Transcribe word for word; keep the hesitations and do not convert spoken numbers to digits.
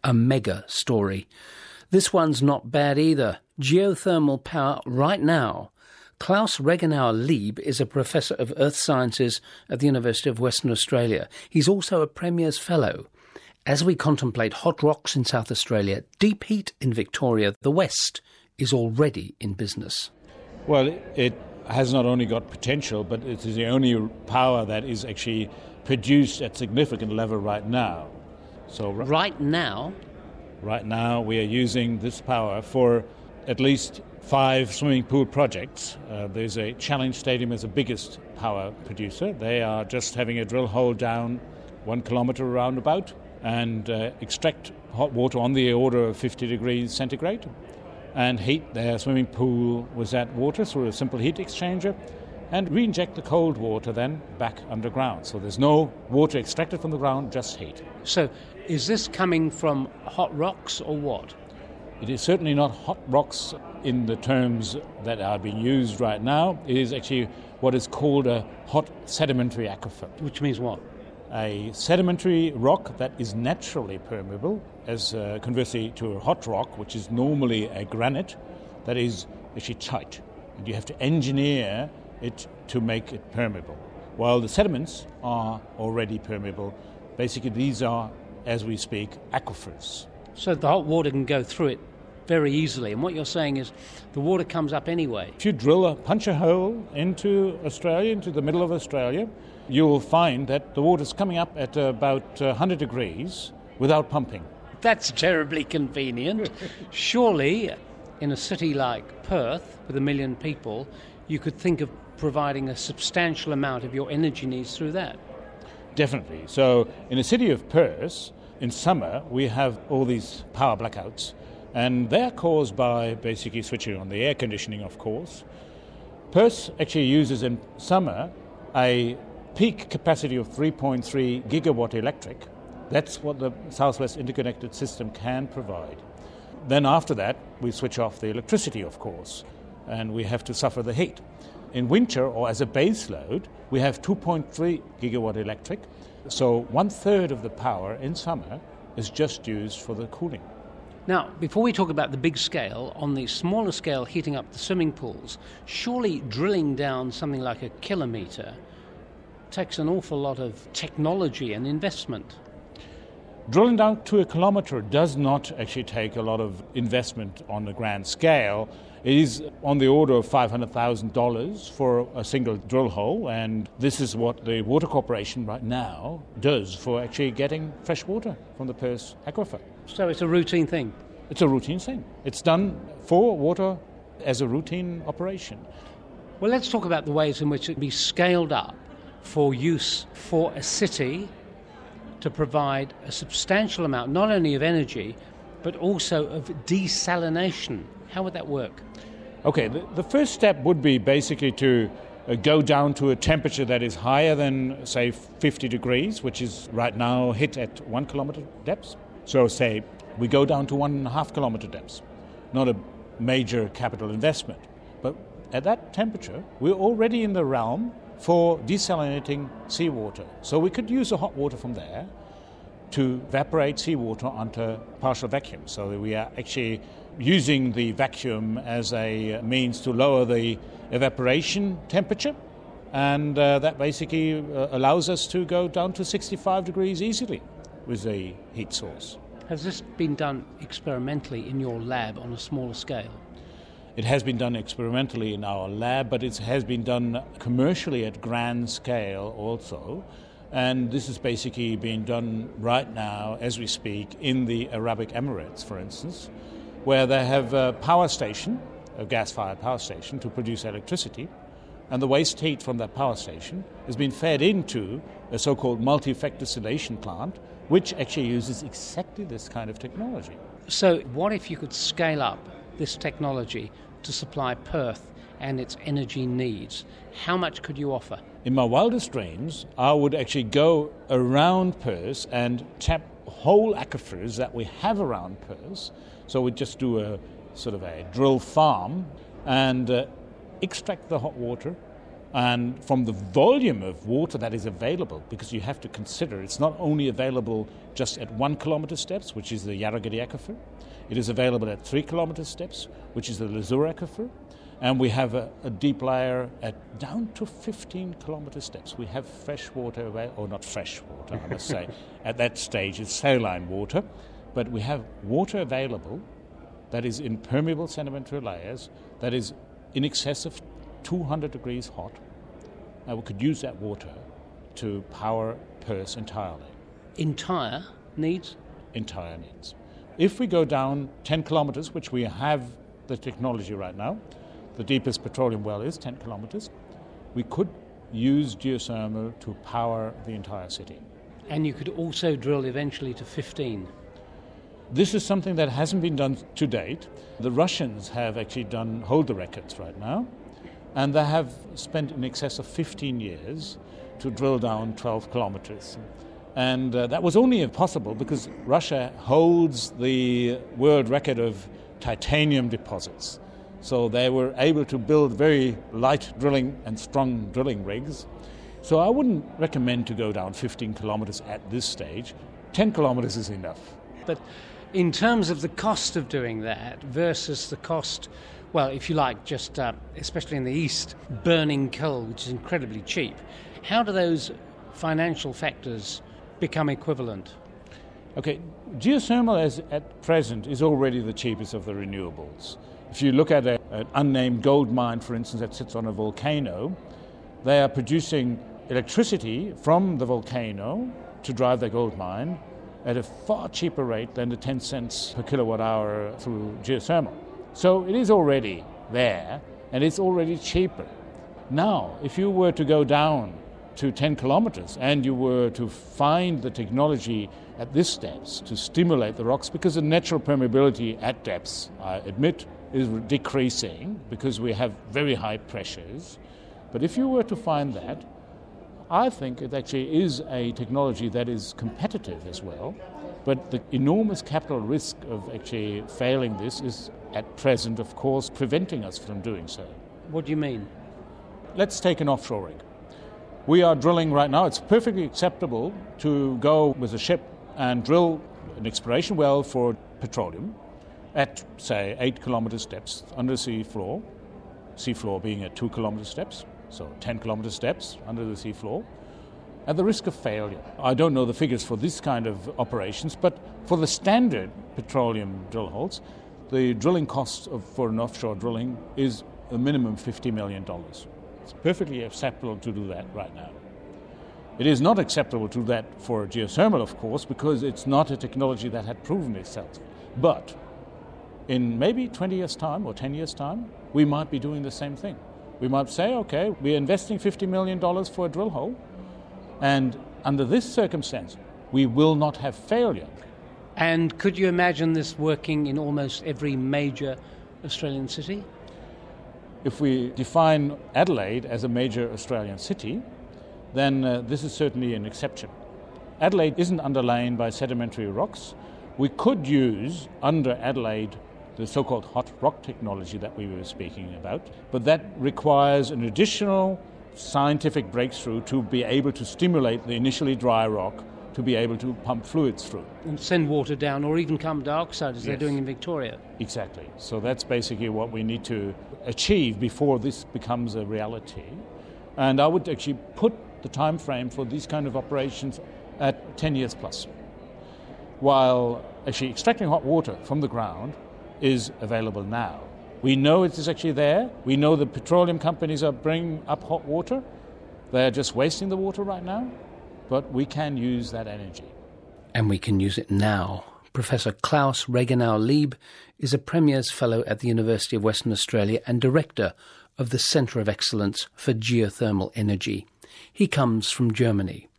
A mega story. This one's not bad either. Geothermal power right now. Klaus Regenauer-Lieb is a professor of earth sciences at the University of Western Australia. He's also a Premier's Fellow. As we contemplate hot rocks in South Australia, deep heat in Victoria, the West is already in business. Well, it has not only got potential, but it is the only power that is actually produced at significant level right now. So right now? Right now we are using this power for at least five swimming pool projects. Uh, there's a Challenge Stadium as the biggest power producer. They are just having a drill hole down one kilometre roundabout and uh, extract hot water on the order of fifty degrees centigrade and heat their swimming pool with that water through a simple heat exchanger and re-inject the cold water then back underground. So there's no water extracted from the ground, just heat. So is this coming from hot rocks or what? It is certainly not hot rocks in the terms that are being used right now. It is actually what is called a hot sedimentary aquifer. Which means what? A sedimentary rock that is naturally permeable, as uh, conversely to a hot rock, which is normally a granite, that is actually tight. And you have to engineer it to make it permeable. While the sediments are already permeable, basically these are, as we speak, aquifers. So the hot water can go through it very easily, and what you're saying is the water comes up anyway. If you drill a punch a hole into Australia, into the middle of Australia, you will find that the water's coming up at about one hundred degrees without pumping. That's terribly convenient. Surely, in a city like Perth, with a million people, you could think of providing a substantial amount of your energy needs through that. Definitely. So in the city of Perth, in summer, we have all these power blackouts, and they're caused by basically switching on the air conditioning, of course. Perth actually uses in summer a peak capacity of three point three gigawatt electric. That's what the Southwest Interconnected System can provide. Then after that, we switch off the electricity, of course, and we have to suffer the heat. In winter, or as a base load, we have two point three gigawatt electric, so one-third of the power in summer is just used for the cooling. Now, before we talk about the big scale, on the smaller scale heating up the swimming pools, surely drilling down something like a kilometre takes an awful lot of technology and investment. Drilling down to a kilometre does not actually take a lot of investment on a grand scale. It is on the order of five hundred thousand dollars for a single drill hole, and this is what the Water Corporation right now does for actually getting fresh water from the Perth aquifer. So it's a routine thing? It's a routine thing. It's done for water as a routine operation. Well, let's talk about the ways in which it can be scaled up for use for a city to provide a substantial amount, not only of energy, but also of desalination. How would that work? Okay, the, the first step would be basically to uh, go down to a temperature that is higher than, say, fifty degrees, which is right now hit at one kilometre depth. So, say, we go down to one and a half kilometre depth. Not a major capital investment. But at that temperature, we're already in the realm for desalinating seawater. So we could use the hot water from there to evaporate seawater onto partial vacuum. So we are actually using the vacuum as a means to lower the evaporation temperature, and uh, that basically uh, allows us to go down to sixty-five degrees easily with the heat source. Has this been done experimentally in your lab on a smaller scale? It has been done experimentally in our lab, but it has been done commercially at grand scale also. And this is basically being done right now, as we speak, in the Arabic Emirates, for instance, where they have a power station, a gas-fired power station, to produce electricity. And the waste heat from that power station has been fed into a so-called multi-effect distillation plant, which actually uses exactly this kind of technology. So what if you could scale up this technology to supply Perth and its energy needs? How much could you offer? In my wildest dreams, I would actually go around Perth and tap whole aquifers that we have around Perth. So we'd just do a sort of a drill farm and uh, extract the hot water And from the volume of water that is available, because you have to consider it's not only available just at one kilometre steps, which is the Yarragadi aquifer, it is available at three kilometre steps, which is the Lizur aquifer, and we have a, a deep layer at down to fifteen kilometre steps. We have fresh water, or not fresh water, I must say, at that stage it's saline water, but we have water available that is in permeable sedimentary layers, that is in excess of two hundred degrees hot. And we could use that water to power Perth entirely. Entire needs? Entire needs. If we go down ten kilometres, which we have the technology right now, the deepest petroleum well is ten kilometres, we could use geothermal to power the entire city. And you could also drill eventually to fifteen? This is something that hasn't been done to date. The Russians have actually done, hold the records right now, and they have spent in excess of fifteen years to drill down twelve kilometres. And uh, that was only possible because Russia holds the world record of titanium deposits. So they were able to build very light drilling and strong drilling rigs. So I wouldn't recommend to go down fifteen kilometres at this stage. ten kilometres is enough. But in terms of the cost of doing that versus the cost, well, if you like, just uh, especially in the east, burning coal, which is incredibly cheap, how do those financial factors become equivalent? Okay, geothermal as at present is already the cheapest of the renewables. If you look at a, an unnamed gold mine, for instance, that sits on a volcano, they are producing electricity from the volcano to drive their gold mine at a far cheaper rate than the ten cents per kilowatt hour through geothermal. So it is already there, and it's already cheaper. Now, if you were to go down to ten kilometers and you were to find the technology at this depth to stimulate the rocks, because the natural permeability at depths, I admit, is decreasing because we have very high pressures. But if you were to find that, I think it actually is a technology that is competitive as well, but the enormous capital risk of actually failing this is at present, of course, preventing us from doing so. What do you mean? Let's take an offshore rig. We are drilling right now. It's perfectly acceptable to go with a ship and drill an exploration well for petroleum at, say, eight kilometre steps under the sea floor, sea floor being at two kilometre steps. So ten kilometre steps under the seafloor, at the risk of failure. I don't know the figures for this kind of operations, but for the standard petroleum drill holes, the drilling cost of, for an offshore drilling is a minimum fifty million dollars. It's perfectly acceptable to do that right now. It is not acceptable to do that for geothermal, of course, because it's not a technology that had proven itself. But in maybe twenty years' time or ten years' time, we might be doing the same thing. We might say, okay, we're investing fifty million dollars for a drill hole, and under this circumstance, we will not have failure. And could you imagine this working in almost every major Australian city? If we define Adelaide as a major Australian city, then uh, this is certainly an exception. Adelaide isn't underlain by sedimentary rocks. We could use under Adelaide the so-called hot rock technology that we were speaking about, but that requires an additional scientific breakthrough to be able to stimulate the initially dry rock to be able to pump fluids through. And send water down, or even carbon dioxide, as Yes. they're doing in Victoria. Exactly. So that's basically what we need to achieve before this becomes a reality. And I would actually put the time frame for these kind of operations at ten years plus. While actually extracting hot water from the ground is available now. We know it is actually there. We know the petroleum companies are bringing up hot water. They're just wasting the water right now, but we can use that energy. And we can use it now. Professor Klaus Regenauer-Lieb is a Premier's Fellow at the University of Western Australia and Director of the Centre of Excellence for Geothermal Energy. He comes from Germany.